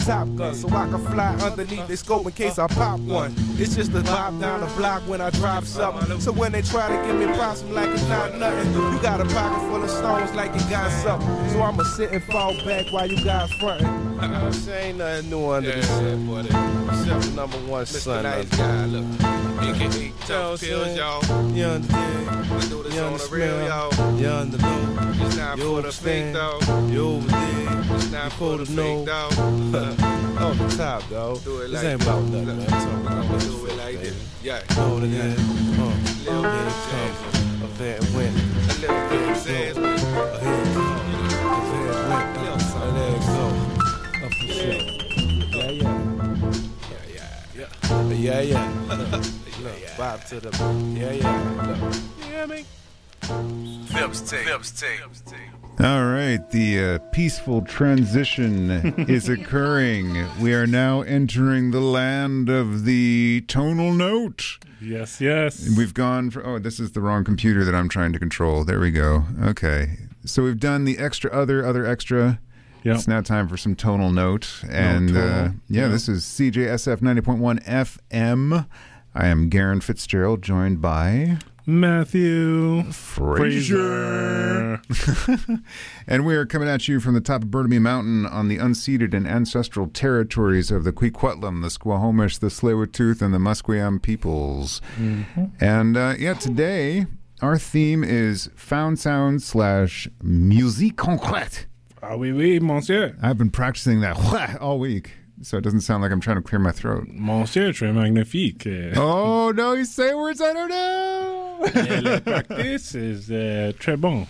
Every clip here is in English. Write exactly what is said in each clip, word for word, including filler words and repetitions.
Top Gun, so I can fly underneath their scope in case I pop one. It's just a vibe down the block when I drop something. So when they try to give me props, I'm like it's not nothing. You got a pocket full of stones like you got something. So I'ma sit and fall back while you guys frontin'. You know what I'm saying? Ain't nothing new under yeah, the sun, boy. Except the number one son. Nice guy, look. A K A Tough Pills, y'all. You understand? I do this on the real, y'all. You understand? It's not for the fake, dog. You over there. It's not for the fake, dog. On the top, dog. Do it like this ain't about nothing, man. I'm talking about do it like this. Yeah. Know what it is? Uh, little bit of time. A fair win. A little bit of says win. A head go. A fair win. A leg go. Up for sure. Yeah, yeah. Yeah, yeah. Yeah, yeah. Look, vibe to the. Yeah, yeah. Look. You hear me? Phipps tape. Phipps tape. All right, the uh, peaceful transition is occurring. We are now entering the land of the tonal note. Yes, yes. We've gone for, oh, this is the wrong computer that I'm trying to control. There we go. Okay. So we've done the extra, other, other extra. Yep. It's now time for some tonal note. And no, uh, yeah, yeah, this is C J S F ninety point one F M. I am Garen Fitzgerald, joined by Matthew Fraser. And we are coming at you from the top of Burnaby Mountain on the unceded and ancestral territories of the Kwikwetlam, the Squamish, the Tsleil-Waututh, and the Musqueam peoples. Mm-hmm. And uh, yeah, today our theme is found sound slash musique concrète. Ah oui, oui, monsieur. I've been practicing that all week, so it doesn't sound like I'm trying to clear my throat. Monsieur, très magnifique. Oh, no, you say words I don't know. La practice is uh, très bon.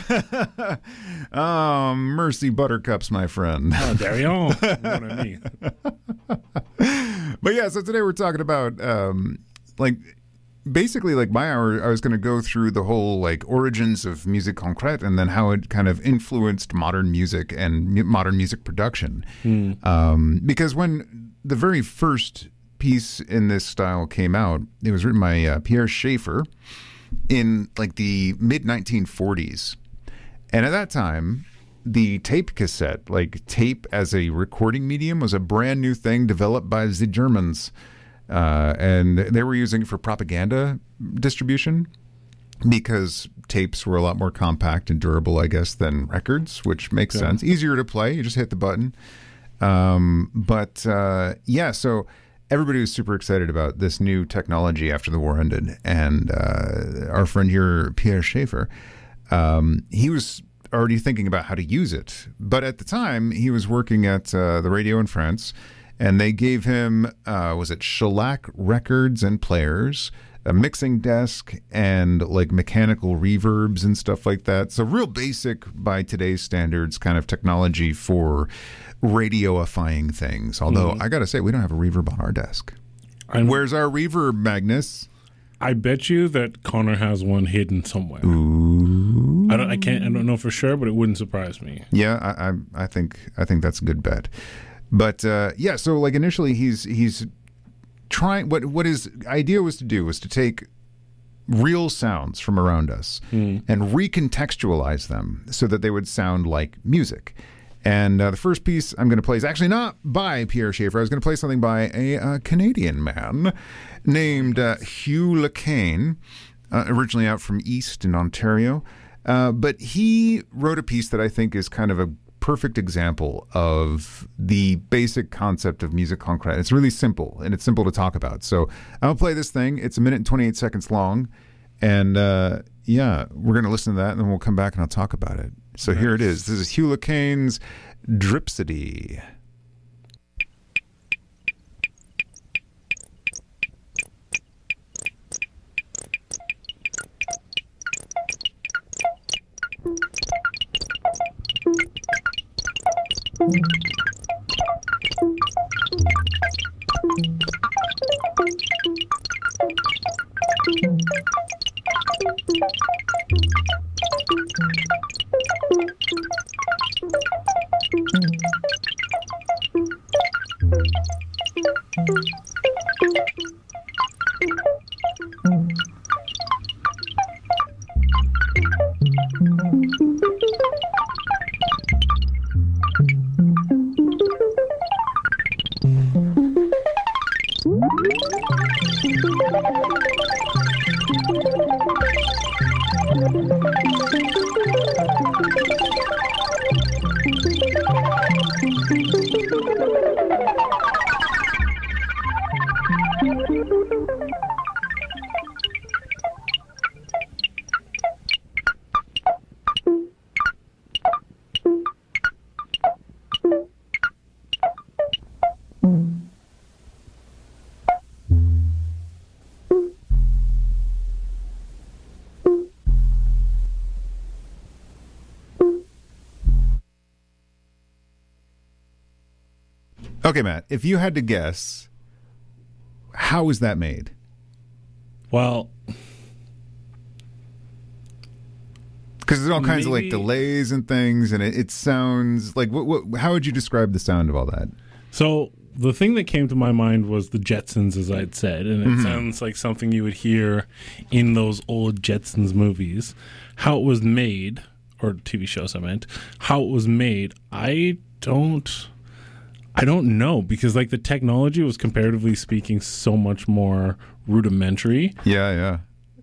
Oh, mercy buttercups, my friend. Oh, Darion. What I mean. But yeah, so today we're talking about, um, like, basically, like, my hour, I was going to go through the whole, like, origins of musique concrète and then how it kind of influenced modern music and mu- modern music production. Mm. Um, because when the very first piece in this style came out, it was written by uh, Pierre Schaeffer in, like, the mid nineteen forties. And at that time, the tape cassette, like, tape as a recording medium, was a brand new thing developed by the Germans. Uh, and they were using it for propaganda distribution because tapes were a lot more compact and durable, I guess, than records, which makes yeah. sense. Easier to play. You just hit the button. Um, but, uh, yeah, so everybody was super excited about this new technology after the war ended. And uh, our friend here, Pierre Schaeffer, um, he was already thinking about how to use it. But at the time, he was working at uh, the radio in France. And they gave him, uh, was it shellac records and players, a mixing desk, and like mechanical reverbs and stuff like that. So real basic by today's standards kind of technology for radioifying things. Although mm-hmm. I got to say, we don't have a reverb on our desk. And where's our reverb, Magnus? I bet you that Connor has one hidden somewhere. Ooh. I don't. I can't. I don't know for sure, but it wouldn't surprise me. Yeah, I, I, I think. I think that's a good bet. But uh, yeah, so like initially he's he's trying what what his idea was to do was to take real sounds from around us mm. and recontextualize them so that they would sound like music. And uh, the first piece I'm going to play is actually not by Pierre Schaeffer. I was going to play something by a uh, Canadian man named uh, Hugh LeCain, uh, originally out from East in Ontario. Uh, but he wrote a piece that I think is kind of a perfect example of the basic concept of musique concrète. It's really simple, and it's simple to talk about. So I'll play this thing. It's a minute and twenty-eight seconds long. And uh, yeah, we're going to listen to that, and then we'll come back and I'll talk about it. So nice. Here it is. This is Hugh LeCain's Dripsody. Okay, Matt, if you had to guess, how is that made? Well, because there's all kinds maybe, of like delays and things, and it, it sounds like what, what? How would you describe the sound of all that? So the thing that came to my mind was the Jetsons, as I'd said, and it mm-hmm. sounds like something you would hear in those old Jetsons movies. How it was made, or T V shows, I meant. How it was made, I don't, I don't know, because like the technology was comparatively speaking so much more rudimentary. Yeah, yeah.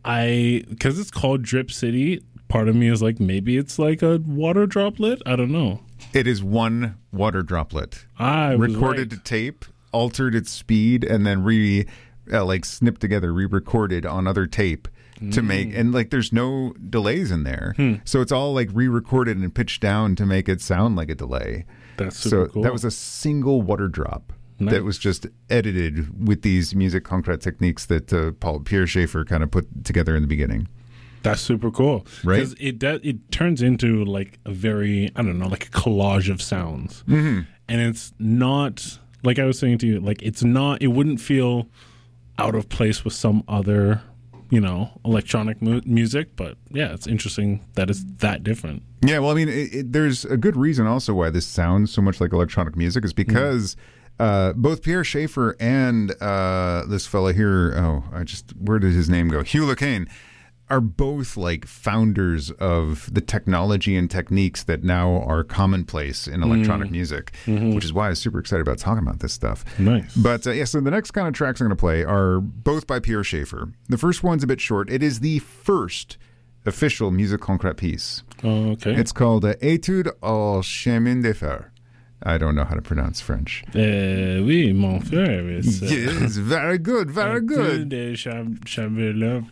I because it's called Drip City. Part of me is like, maybe it's like a water droplet. I don't know. It is one water droplet. I recorded right. to tape, altered its speed, and then re uh, like snipped together, re-recorded on other tape mm. to make. And like, there's no delays in there, hmm. so it's all like re-recorded and pitched down to make it sound like a delay. That's super so cool. That was a single water drop. Nice. That was just edited with these music concrete techniques that uh, Paul Pierre Schaeffer kind of put together in the beginning. That's super cool, right? Because it does, it turns into like a very, I don't know, like a collage of sounds, mm-hmm. and it's not like I was saying to you, like it's not, it wouldn't feel out of place with some other, you know, electronic mu- music. But yeah, it's interesting that it's that different. Yeah, well, I mean, it, it, there's a good reason also why this sounds so much like electronic music is because. Mm. Uh, both Pierre Schaeffer and uh, this fella here, oh, I just, where did his name go? Hugh LeCain, are both like founders of the technology and techniques that now are commonplace in electronic mm. music, mm-hmm. which is why I was super excited about talking about this stuff. Nice. But uh, yeah, so the next kind of tracks I'm going to play are both by Pierre Schaeffer. The first one's a bit short. It is the first official Musique Concrète piece. Oh, okay. It's called uh, Étude au chemin de fer. I don't know how to pronounce French. Uh, oui, mon frère. It's, uh, yes, very good, very good. Basically,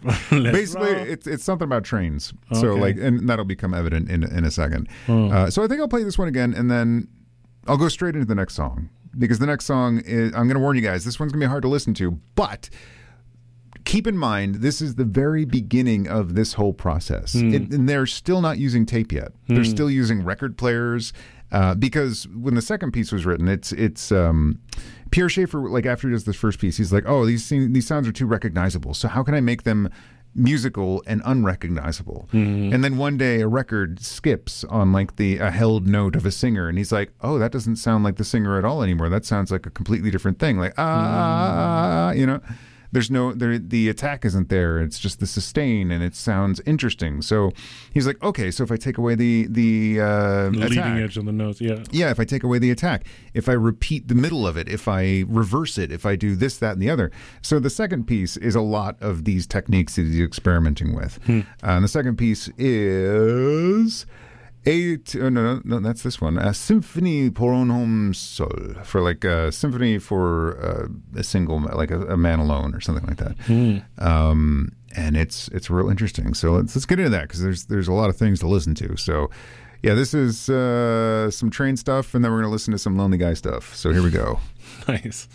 it's it's something about trains. Okay. So like, and that'll become evident in in a second. Oh. Uh, so I think I'll play this one again, and then I'll go straight into the next song because the next song is. I'm going to warn you guys. This one's going to be hard to listen to, but. Keep in mind, this is the very beginning of this whole process. Mm. It, and they're still not using tape yet. Mm. They're still using record players uh, because when the second piece was written, it's it's um, Pierre Schaeffer, like after he does this first piece, he's like, oh, these these sounds are too recognizable. So how can I make them musical and unrecognizable? Mm. And then one day a record skips on like the a held note of a singer. And he's like, oh, that doesn't sound like the singer at all anymore. That sounds like a completely different thing. Like, ah, mm. you know. There's no, there, the attack isn't there. It's just the sustain, and it sounds interesting. So he's like, okay, so if I take away the the, uh, the attack, leading edge on the notes, yeah, yeah. If I take away the attack, if I repeat the middle of it, if I reverse it, if I do this, that, and the other. So the second piece is a lot of these techniques that he's experimenting with. Hmm. Uh, and the second piece is. Eight, oh, no, no, no, that's this one. A Symphonie pour un homme seul, for like a symphony for uh, a single, like a, a man alone, or something like that. Mm. Um, and it's it's real interesting. So let's let's get into that because there's there's a lot of things to listen to. So yeah, this is uh, some train stuff, and then we're gonna listen to some Lonely Guy stuff. So here we go. Nice.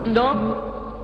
Non.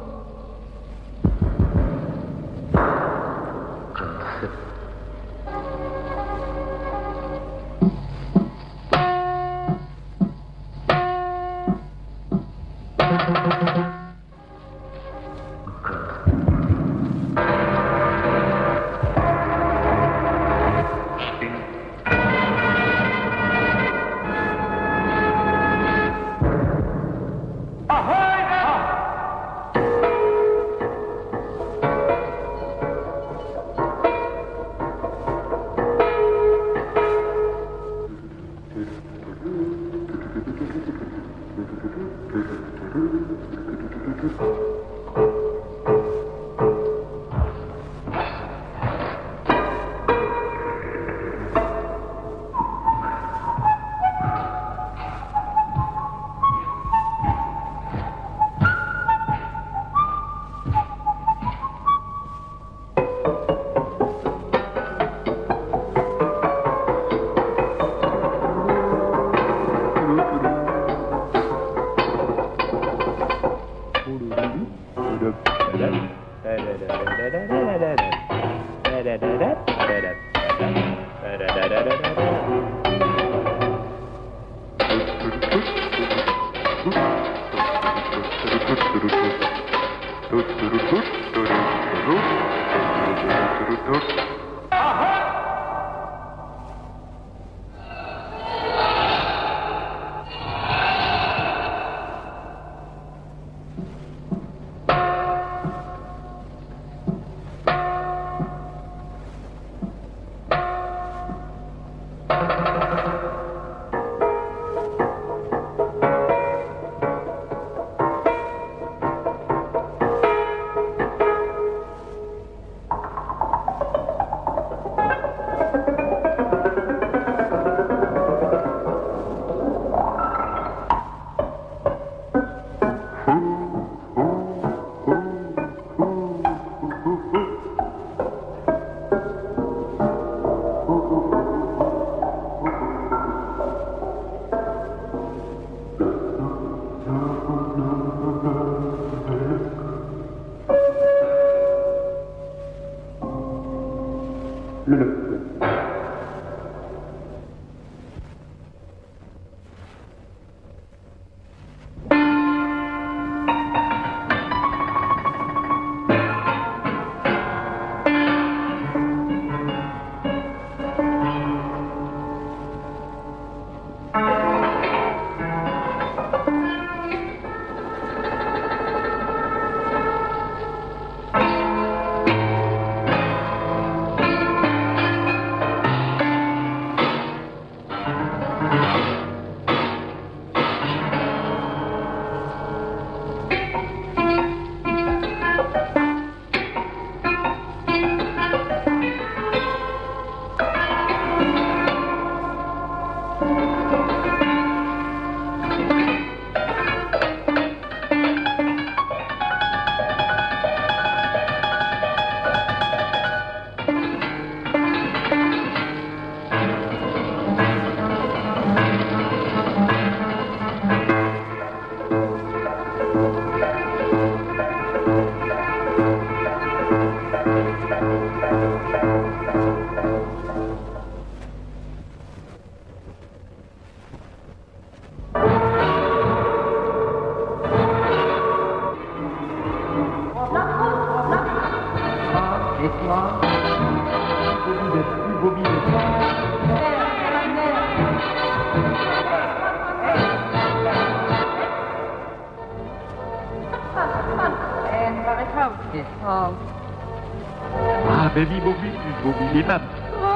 Ah, baby, Bobby, Bobby, les maps.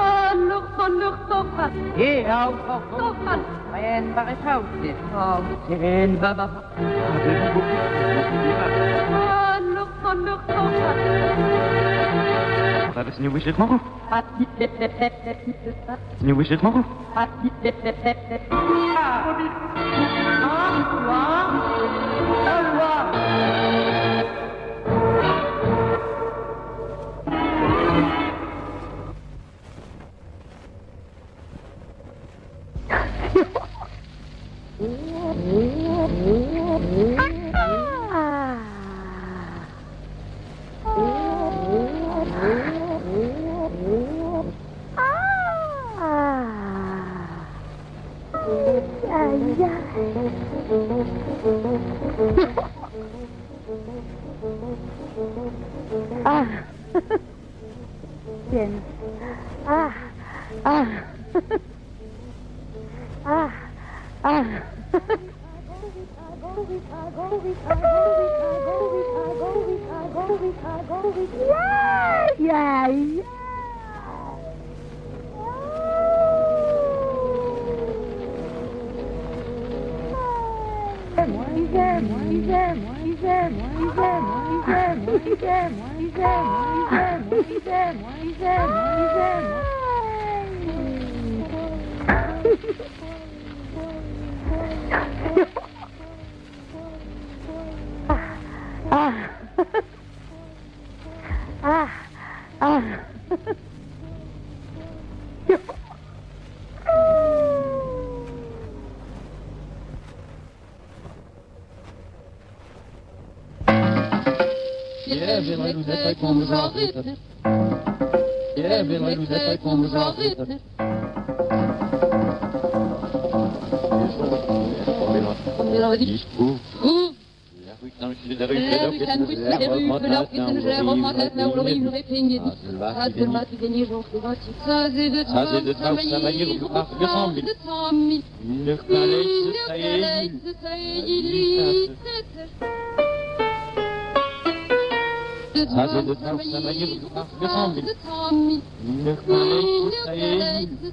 Lucht van lucht op gaat. Heel op gaat. En waar is hout dit hout? En baba. Ah, baby, Bobby, Bobby, les maps. Lucht van lucht op gaat. Dat is nieuw is het morgen. Nieuw is het morgen. Bobby. Ah! Aïe, aïe. Ah. Bien. Ah. Ah. Ah. Ah. Yeah, yeah, yeah. Moi, ils aiment, moi, ils aiment, moi, ils aiment, moi, ils aiment, moi, ils aiment, moi, ils aiment, moi, ils aiment, moi, ils aiment, moi, ils aiment, moi, ils aiment, moi, Ah, ah, ah. Yeah, Billy, we say come zo zitten. Yeah, Billy, we say come zo zitten. Als de trouw samen je afgesameld. Nog maar eens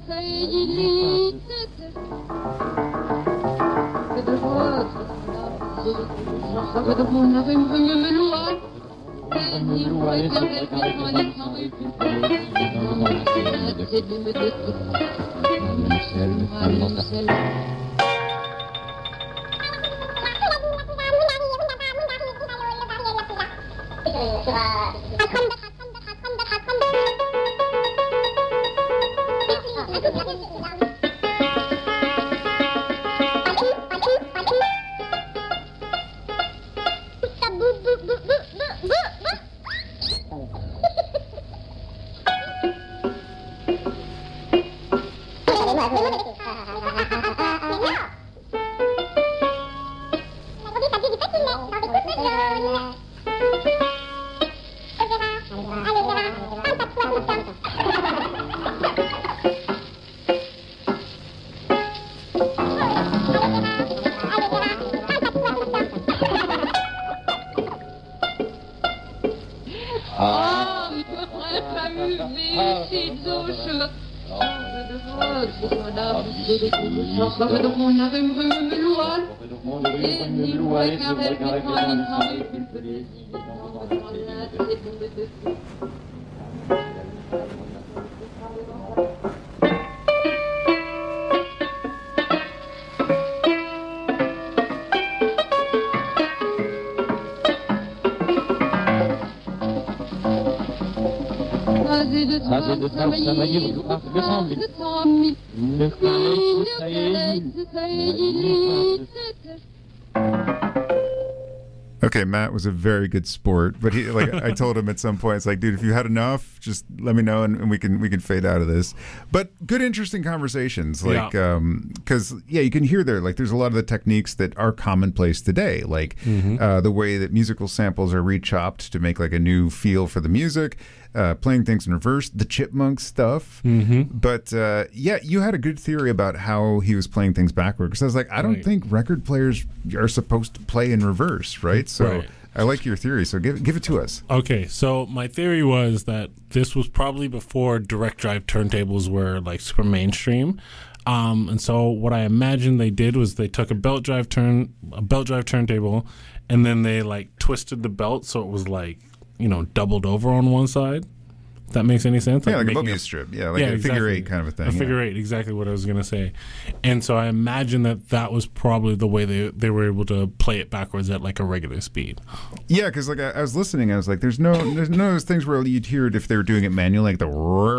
Okay, Matt was a very good sport, but he like I told him at some point, it's like, dude, if you had enough, just let me know and, and we can we can fade out of this. But good, interesting conversations, like Yeah. um, because yeah, you can hear there like there's a lot of the techniques that are commonplace today, like Mm-hmm. uh, the way that musical samples are rechopped to make like a new feel for the music, uh, playing things in reverse, the chipmunk stuff. Mm-hmm. But uh, yeah, you had a good theory about how he was playing things backward. Because I was like, I don't Right. think record players are supposed to play in reverse, right? So Right. I like your theory. So give give it to us. Okay, so my theory was that this was probably before direct drive turntables were like super mainstream. Um, and so what I imagine they did was they took a belt drive turn a belt drive turntable and then they like twisted the belt so it was like, you know, doubled over on one side. If that makes any sense? Yeah, like a making Mobius strip. Yeah, like Yeah, a figure exactly. eight kind of a thing. A yeah. figure eight, exactly what I was going to say. And so I imagine that that was probably the way they they were able to play it backwards at like a regular speed. Yeah, because like I, I was listening, I was like, "There's no, there's no those things where you'd hear it if they were doing it manually, like the,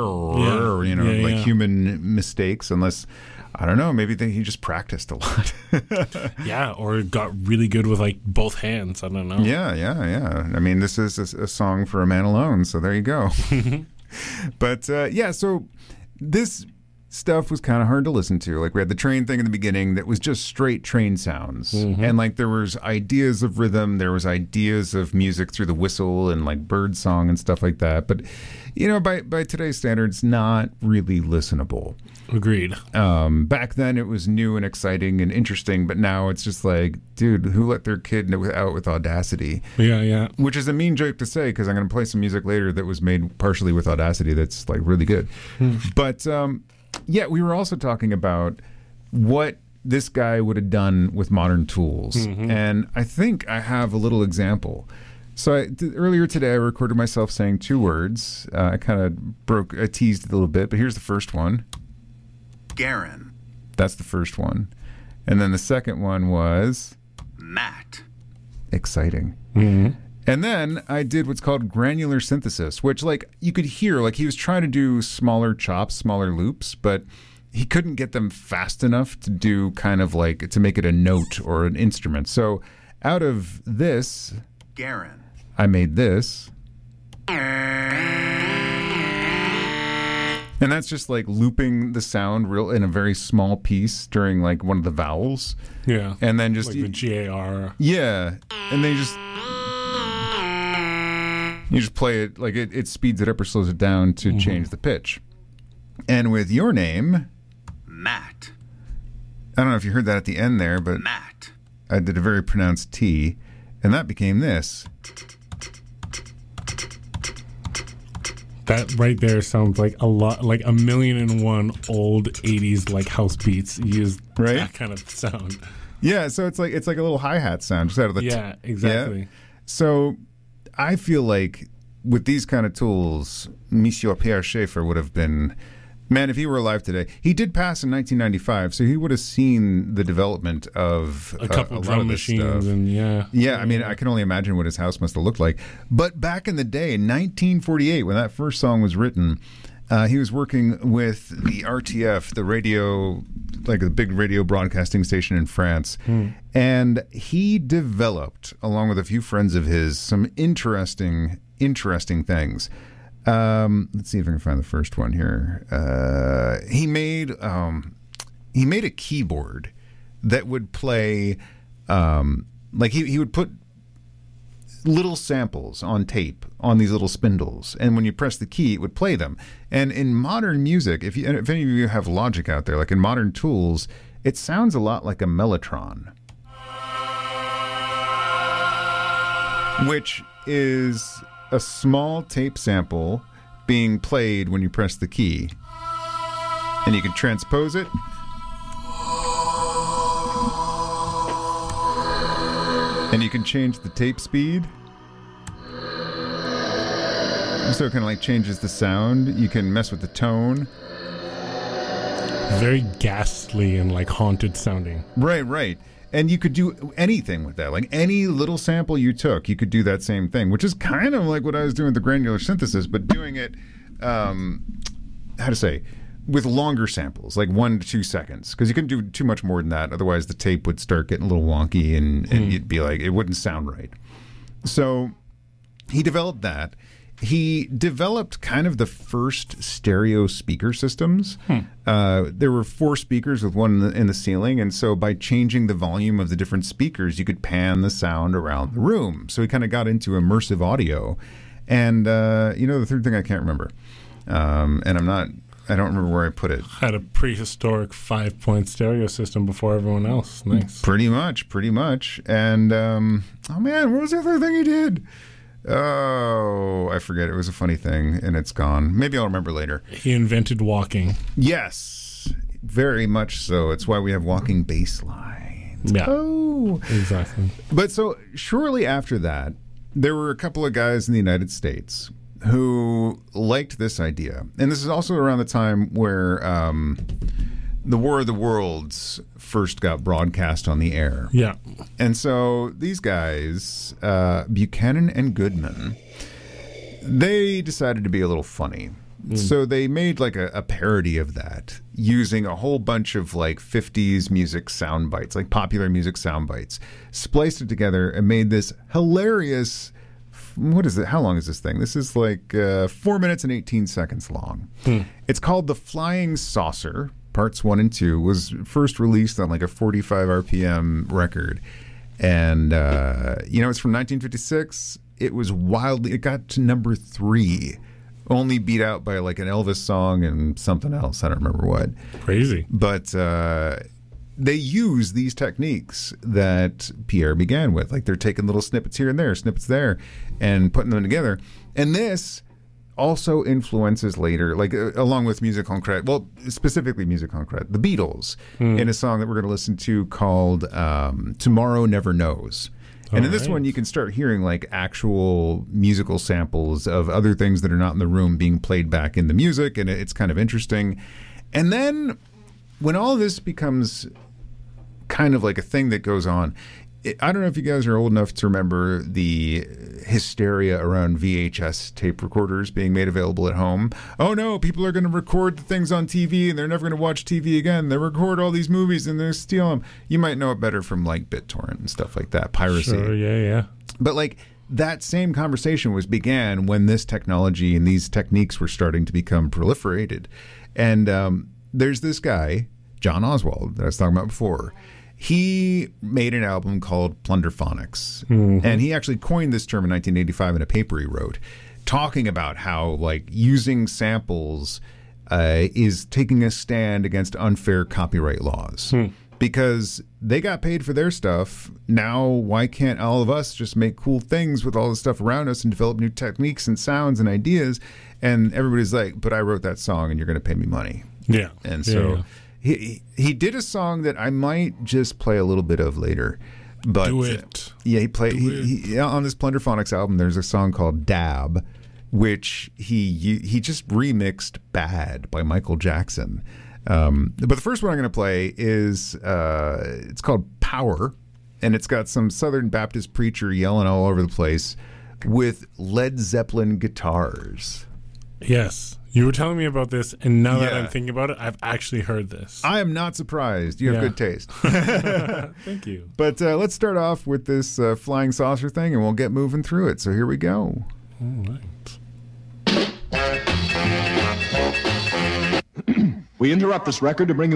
Yeah. you know, Yeah, like yeah. human mistakes. Unless I don't know, maybe they, he just practiced a lot. Yeah, or got really good with like both hands. I don't know. Yeah, yeah, yeah. I mean, this is a, a song for a man alone, so there you go. But uh, yeah, so this stuff was kind of hard to listen to. Like we had the train thing in the beginning that was just straight train sounds. Mm-hmm. And like there was ideas of rhythm, there was ideas of music through the whistle and like bird song and stuff like that. But you know, by by today's standards, not really listenable. Agreed. Um, back then it was new and exciting and interesting, but now it's just like, dude, who let their kid know- out with Audacity? Yeah, yeah. Which is a mean joke to say because I'm going to play some music later that was made partially with Audacity that's like really good. But um, yeah, we were also talking about what this guy would have done with modern tools. Mm-hmm. And I think I have a little example. So I, th- earlier today, I recorded myself saying two words. Uh, I kind of broke, I teased it a little bit, but here's the first one. Garen. That's the first one. And then the second one was Matt. exciting. Mm-hmm. And then I did what's called granular synthesis, which like you could hear, like he was trying to do smaller chops, smaller loops, but he couldn't get them fast enough to do kind of like to make it a note or an instrument. So out of this, Garen. I made this. And that's just like looping the sound real in a very small piece during like one of the vowels. Yeah. And then just Like the G A R. yeah. And then you just you just play it like it, it speeds it up or slows it down to Mm-hmm. change the pitch. And with your name, Matt. I don't know if you heard that at the end there, but Matt. I did a very pronounced T, and that became this. That right there sounds like a lot, like a million and one old eighties like house beats use Right? that kind of sound. Yeah, so it's like it's like a little hi-hat sound just out of the Yeah, t- exactly. Yeah? So I feel like with these kind of tools, Monsieur Pierre Schaeffer would have been, man, if he were alive today. He did pass in nineteen ninety-five, so he would have seen the development of A couple uh, a lot drum of this machines stuff. and yeah. Yeah, I mean, I can only imagine what his house must have looked like. But back in the day, nineteen forty-eight, when that first song was written, uh, he was working with the R T F, the radio, like a big radio broadcasting station in France. And he developed, along with a few friends of his, some interesting, interesting things. Um, let's see if I can find the first one here. Uh, he made um, he made a keyboard that would play, um, like he, he would put little samples on tape on these little spindles, and when you press the key, it would play them. And in modern music, if you, if any of you have Logic out there, like in modern tools, it sounds a lot like a mellotron, which is a small tape sample being played when you press the key. And you can transpose it. And you can change the tape speed. So it kind of like changes the sound. You can mess with the tone. Very ghastly and like haunted sounding. Right, right. And you could do anything with that. Like any little sample you took, you could do that same thing, which is kind of like what I was doing with the granular synthesis, but doing it, um, how to say, with longer samples, like one to two seconds. Because you couldn't do too much more than that. Otherwise, the tape would start getting a little wonky and, and mm. you'd be like, it wouldn't sound right. So he developed that. He developed kind of the first stereo speaker systems. Hmm. Uh, there were four speakers with one in the, in the ceiling, and so by changing the volume of the different speakers, you could pan the sound around the room. So he kind of got into immersive audio. And, uh, you know, the third thing I can't remember. Um, and I'm not, I don't remember where I put it. Had a prehistoric five-point stereo system before everyone else. Nice. Pretty much, pretty much. And, um, oh man, what was the other thing he did? Oh, I forget. It was a funny thing, and it's gone. Maybe I'll remember later. He invented walking. Yes, very much so. It's why we have walking bass lines. Yeah. Oh. Exactly. But so shortly after that, there were a couple of guys in the United States who liked this idea. And this is also around the time where um, the War of the Worlds first got broadcast on the air. Yeah. And so these guys, uh, Buchanan and Goodman, they decided to be a little funny. Mm. So they made like a, a parody of that using a whole bunch of like fifties music sound bites, like popular music sound bites, spliced it together and made this hilarious what is it? How long is this thing? This is like uh, four minutes and eighteen seconds long. Hmm. It's called The Flying Saucer. Parts one and two was first released on like a forty-five R P M record. And, uh, you know, it's from nineteen fifty-six. It was wildly, it got to number three, only beat out by like an Elvis song and something else. I don't remember what. Crazy. But uh, they use these techniques that Pierre began with. Like they're taking little snippets here and there, snippets there, and putting them together. And this also influences later, like uh, along with Musique Concrète, well, specifically Musique Concrète, the Beatles, Hmm. in a song that we're going to listen to called um, Tomorrow Never Knows. And in this All right. one, you can start hearing like actual musical samples of other things that are not in the room being played back in the music, and it's kind of interesting. And then when all this becomes kind of like a thing that goes on, it, I don't know if you guys are old enough to remember the hysteria around V H S tape recorders being made available at home. Oh no, people are going to record the things on T V and they're never going to watch T V again. They record all these movies and they steal them. You might know it better from like BitTorrent and stuff like that, piracy. Sure, yeah, yeah. But like that same conversation was began when this technology and these techniques were starting to become proliferated. And um, there's this guy, John Oswald, that I was talking about before. He made an album called Plunderphonics. Mm-hmm. And he actually coined this term in nineteen eighty-five in a paper he wrote, talking about how like using samples uh, is taking a stand against unfair copyright laws. Hmm. Because they got paid for their stuff. Now, why can't all of us just make cool things with all the stuff around us and develop new techniques and sounds and ideas? And everybody's like, but I wrote that song and you're going to pay me money. Yeah. And Yeah, so yeah. He, he did a song that I might just play a little bit of later. But Do uh, it. yeah, he played Do he, it. he, yeah, on this Plunderphonics album. There's a song called "Dab," which he he just remixed "Bad" by Michael Jackson. Um, but the first one I'm going to play is uh, it's called "Power," and it's got some Southern Baptist preacher yelling all over the place with Led Zeppelin guitars. Yes. You were telling me about this, and now that Yeah. I'm thinking about it, I've actually heard this. I am not surprised. You have Yeah. good taste. Thank you. But uh, let's start off with this uh, flying saucer thing, and we'll get moving through it. So here we go. All right. We interrupt this record to bring you